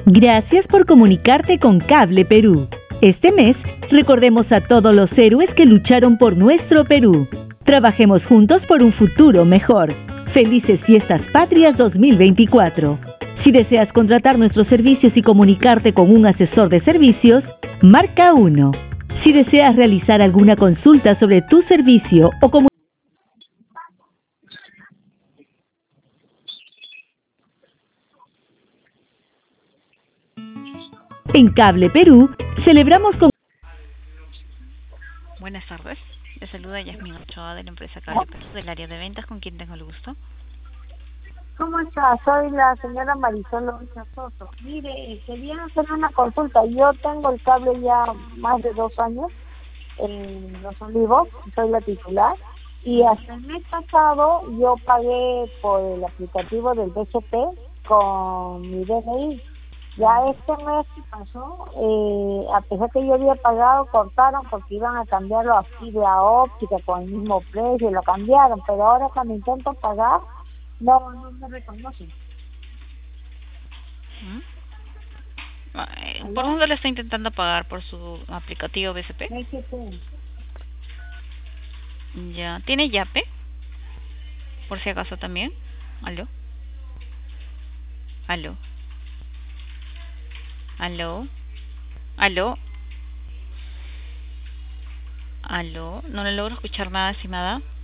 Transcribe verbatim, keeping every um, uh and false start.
Gracias por comunicarte con Cable Perú. Este mes, recordemos a todos los héroes que lucharon por nuestro Perú. Trabajemos juntos por un futuro mejor. Felices Fiestas Patrias dos mil veinticuatro. Si deseas contratar nuestros servicios y comunicarte con un asesor de servicios, marca uno. Si deseas realizar alguna consulta sobre tu servicio o comunicación, en Cable Perú, celebramos con... Buenas tardes, le saluda Yasmin Ochoa de la empresa Cable Perú, del área de ventas, con quien tengo el gusto. ¿Cómo está? Soy la señora Marisol López Soto. Mire, quería hacer una consulta. Yo tengo el cable ya más de dos años en Los Olivos, soy la titular, y hasta el mes pasado yo pagué por el aplicativo del B C P con mi D N I. Ya este mes que pasó, eh, a pesar que yo había pagado, cortaron porque iban a cambiarlo a fibra óptica con el mismo precio, lo cambiaron, pero ahora cuando intento pagar, no, no me reconocen. ¿Mm? ¿Por dónde le está intentando pagar? ¿Por su aplicativo B C P? B C P. Ya. ¿Tiene Yape? Por si acaso también. ¿Aló? ¿Aló? ¿Aló? ¿Aló? ¿Aló? No le logro escuchar nada, estimada.